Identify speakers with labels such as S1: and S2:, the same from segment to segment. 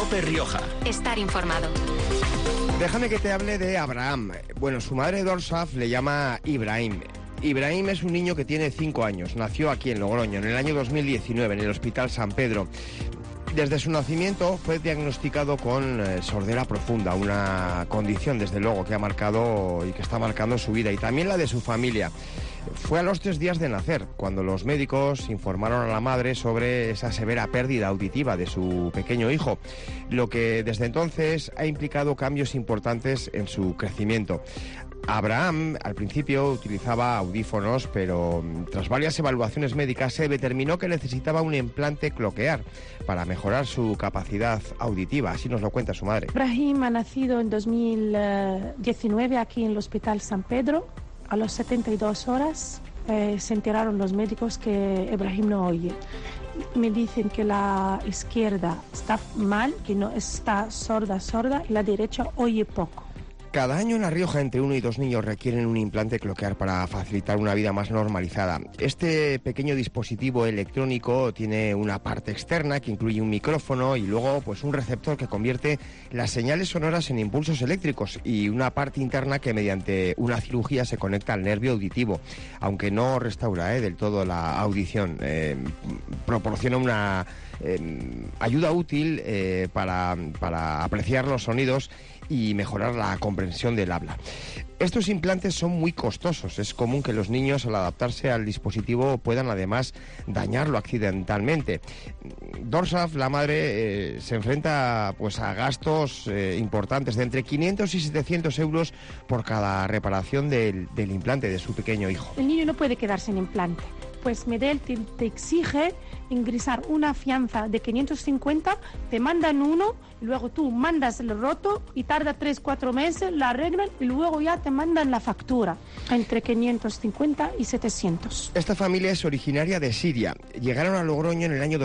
S1: COPE Rioja.
S2: Estar informado.
S3: Déjame que te hable de Abraham. Bueno, su madre Dorsaf le llama Ibrahim. Ibrahim es un niño que tiene 5 años. Nació aquí en Logroño en el año 2019 en el Hospital San Pedro. Desde su nacimiento fue diagnosticado con sordera profunda, una condición desde luego que ha marcado y que está marcando su vida y también la de su familia. Fue a los 3 días de nacer cuando los médicos informaron a la madre sobre esa severa pérdida auditiva de su pequeño hijo, lo que desde entonces ha implicado cambios importantes en su crecimiento. Abraham al principio utilizaba audífonos, pero tras varias evaluaciones médicas se determinó que necesitaba un implante cloquear para mejorar su capacidad auditiva. Así nos lo cuenta su madre.
S4: Ibrahim ha nacido en 2019 aquí en el Hospital San Pedro. A las 72 horas se enteraron los médicos que Ibrahim no oye. Me dicen que la izquierda está mal, que no está sorda, y la derecha oye poco.
S3: Cada año en La Rioja entre 1 y 2 niños requieren un implante cloquear para facilitar una vida más normalizada. Este pequeño dispositivo electrónico tiene una parte externa que incluye un micrófono y luego pues un receptor que convierte las señales sonoras en impulsos eléctricos y una parte interna que mediante una cirugía se conecta al nervio auditivo, aunque no restaura del todo la audición. Proporciona una ayuda útil para apreciar los sonidos y mejorar la comprensión del habla. Estos implantes son muy costosos. Es común que los niños al adaptarse al dispositivo puedan además dañarlo accidentalmente. Dorsaf, la madre, se enfrenta pues a gastos importantes de entre 500 y 700 euros por cada reparación del implante de su pequeño hijo.
S4: El niño no puede quedarse sin implante. Pues Medel te exige ingresar una fianza de 550, te mandan uno, luego tú mandas el roto y tarda 3-4 meses, la arreglan y luego ya te mandan la factura, entre 550 y 700.
S3: Esta familia es originaria de Siria. Llegaron a Logroño en el año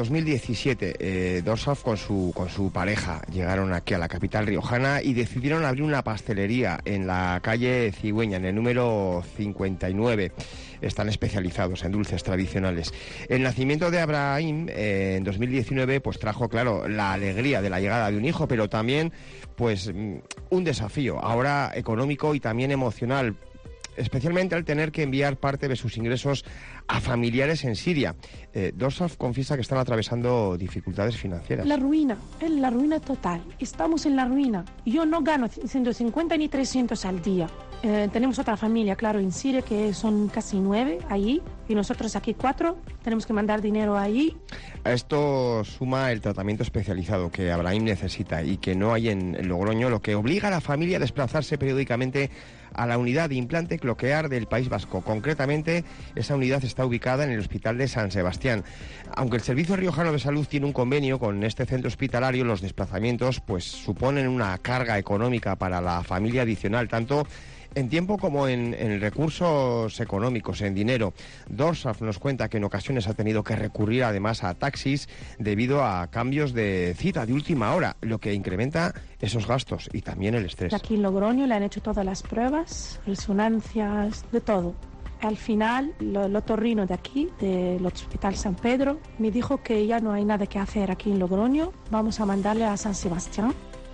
S3: 2017. Dorsaf con su pareja llegaron aquí a la capital riojana y decidieron abrir una pastelería en la calle Cigüeña, en el número 59. Están especializados en dulces tradicionales. El nacimiento de Abraham en 2019 pues trajo, claro, la alegría de la llegada de un hijo, pero también pues un desafío, ahora económico y también emocional, especialmente al tener que enviar parte de sus ingresos a familiares en Siria. Dorsaf confiesa que están atravesando dificultades financieras.
S4: La ruina total. Estamos en la ruina. Yo no gano 150 ni 300 al día. Tenemos otra familia, claro, en Siria, que son casi 9 ahí, y nosotros aquí 4, tenemos que mandar dinero ahí.
S3: A esto suma el tratamiento especializado que Abraham necesita y que no hay en Logroño, lo que obliga a la familia a desplazarse periódicamente a la unidad de implante cloquear del País Vasco. Concretamente, esa unidad está ubicada en el Hospital de San Sebastián. Aunque el Servicio Riojano de Salud tiene un convenio con este centro hospitalario, los desplazamientos pues suponen una carga económica para la familia adicional, tanto en tiempo como en recursos económicos, en dinero. Dorsaf nos cuenta que en ocasiones ha tenido que recurrir además a taxis debido a cambios de cita de última hora, lo que incrementa esos gastos y también el estrés.
S4: Aquí en Logroño le han hecho todas las pruebas, resonancias, de todo. Al final, el otorrino de aquí, del Hospital San Pedro, me dijo que ya no hay nada que hacer aquí en Logroño, vamos a mandarle a San Sebastián.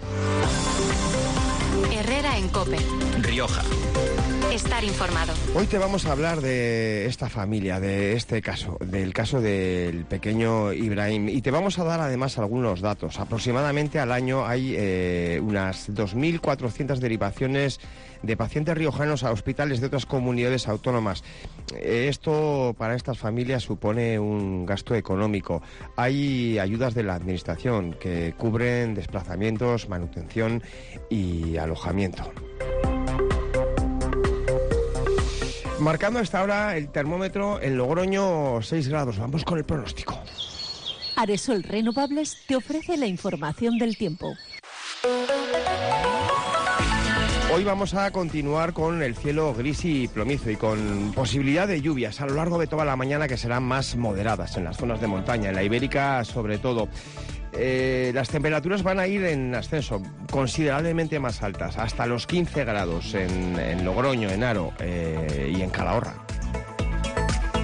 S2: Herrera en COPE.
S1: Rioja.
S2: Estar informado.
S3: Hoy te vamos a hablar de esta familia, de este caso, del caso del pequeño Ibrahim. Y te vamos a dar además algunos datos. Aproximadamente al año hay unas 2.400 derivaciones de pacientes riojanos a hospitales de otras comunidades autónomas. Esto para estas familias supone un gasto económico. Hay ayudas de la administración que cubren desplazamientos, manutención y alojamiento. Marcando a esta hora el termómetro en Logroño 6 grados. Vamos con el pronóstico.
S5: Aresol Renovables te ofrece la información del tiempo.
S3: Hoy vamos a continuar con el cielo gris y plomizo y con posibilidad de lluvias a lo largo de toda la mañana que serán más moderadas en las zonas de montaña, en la Ibérica sobre todo. Las temperaturas van a ir en ascenso, considerablemente más altas, hasta los 15 grados en Logroño, en Haro y en Calahorra.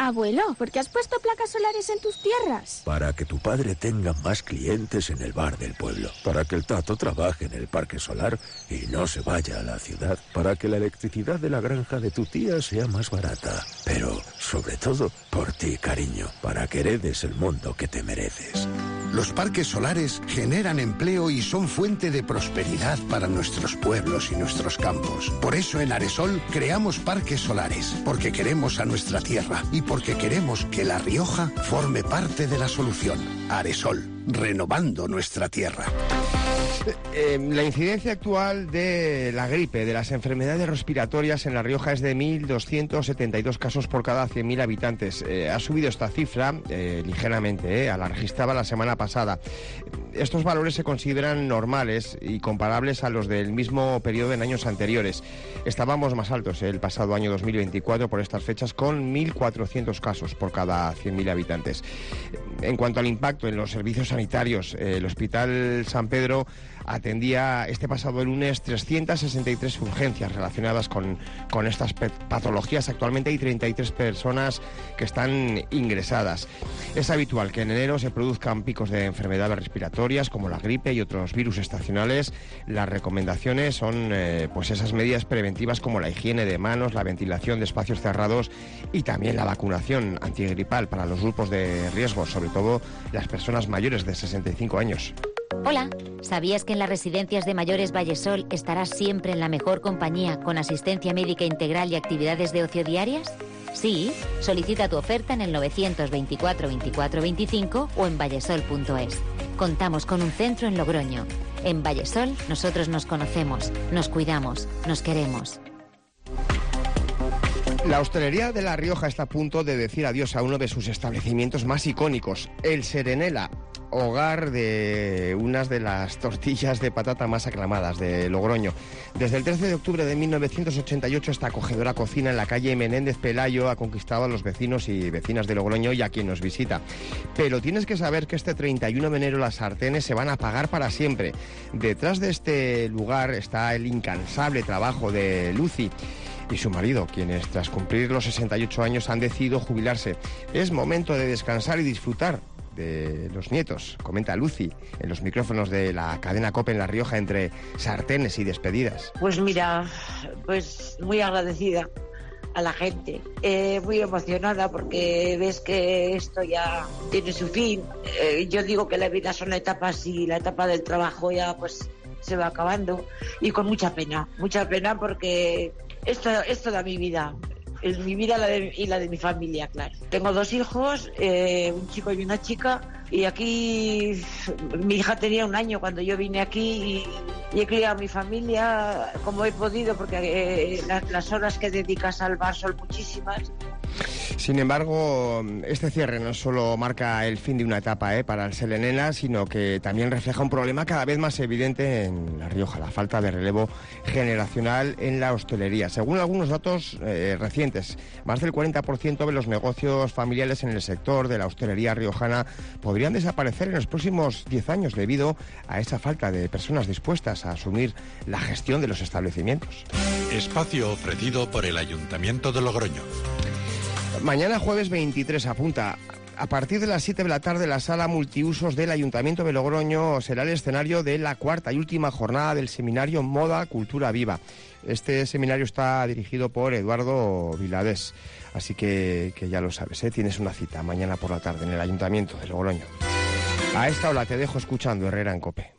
S1: Abuelo, ¿por qué has puesto placas solares en tus tierras?
S6: Para que tu padre tenga más clientes en el bar del pueblo. Para que el Tato trabaje en el parque solar y no se vaya a la ciudad. Para que la electricidad de la granja de tu tía sea más barata. Pero, sobre todo, por ti, cariño. Para que heredes el mundo que te mereces.
S7: Los parques solares generan empleo y son fuente de prosperidad para nuestros pueblos y nuestros campos. Por eso en Aresol creamos parques solares, porque queremos a nuestra tierra y porque queremos que La Rioja forme parte de la solución. Aresol, renovando nuestra tierra.
S3: La incidencia actual de la gripe, de las enfermedades respiratorias en La Rioja es de 1.272 casos por cada 100.000 habitantes. Ha subido esta cifra ligeramente a la registrada la semana pasada. Estos valores se consideran normales y comparables a los del mismo periodo en años anteriores. Estábamos más altos el pasado año 2024 por estas fechas, con 1.400 casos por cada 100.000 habitantes. En cuanto al impacto en los servicios sanitarios, el Hospital San Pedro atendía este pasado lunes 363 urgencias relacionadas con estas patologías. Actualmente hay 33 personas que están ingresadas. Es habitual que en enero se produzcan picos de enfermedades respiratorias como la gripe y otros virus estacionales. Las recomendaciones son pues esas medidas preventivas como la higiene de manos, la ventilación de espacios cerrados y también la vacunación antigripal para los grupos de riesgo, sobre todo las personas mayores de 65 años.
S8: Hola, ¿sabías que en las residencias de mayores Vallesol estarás siempre en la mejor compañía con asistencia médica integral y actividades de ocio diarias? Sí, solicita tu oferta en el 924 24 25 o en vallesol.es. Contamos con un centro en Logroño. En Vallesol nosotros nos conocemos, nos cuidamos, nos queremos.
S3: La hostelería de La Rioja está a punto de decir adiós a uno de sus establecimientos más icónicos, el Serenela, hogar de unas de las tortillas de patata más aclamadas de Logroño. Desde el 13 de octubre de 1988, esta acogedora cocina en la calle Menéndez Pelayo ha conquistado a los vecinos y vecinas de Logroño y a quien nos visita. Pero tienes que saber que este 31 de enero las sartenes se van a apagar para siempre. Detrás de este lugar está el incansable trabajo de Lucy y su marido, quienes tras cumplir los 68 años han decidido jubilarse. Es momento de descansar y disfrutar de los nietos, comenta Lucy en los micrófonos de la cadena COPE en La Rioja, entre sartenes y despedidas.
S9: Pues mira, pues muy agradecida a la gente, muy emocionada porque ves que esto ya tiene su fin. Yo digo que la vida son etapas y la etapa del trabajo ya pues se va acabando y con mucha pena porque esto da mi vida. Es mi vida y la de mi familia, claro. Tengo 2 hijos, un chico y una chica, y aquí mi hija tenía 1 año cuando yo vine aquí y he criado a mi familia como he podido, porque las horas que dedicas al bar son muchísimas.
S3: Sin embargo, este cierre no solo marca el fin de una etapa para el Serenela, sino que también refleja un problema cada vez más evidente en La Rioja, la falta de relevo generacional en la hostelería. Según algunos datos recientes, más del 40% de los negocios familiares en el sector de la hostelería riojana podrían desaparecer en los próximos 10 años debido a esa falta de personas dispuestas a asumir la gestión de los establecimientos.
S10: Espacio ofrecido por el Ayuntamiento de Logroño.
S3: Mañana jueves 23 apunta. A partir de las 7 de la tarde, la sala multiusos del Ayuntamiento de Logroño será el escenario de la 4ª y última jornada del seminario Moda Cultura Viva. Este seminario está dirigido por Eduardo Viladés, así que ya lo sabes, tienes una cita mañana por la tarde en el Ayuntamiento de Logroño. A esta hora te dejo escuchando Herrera en COPE.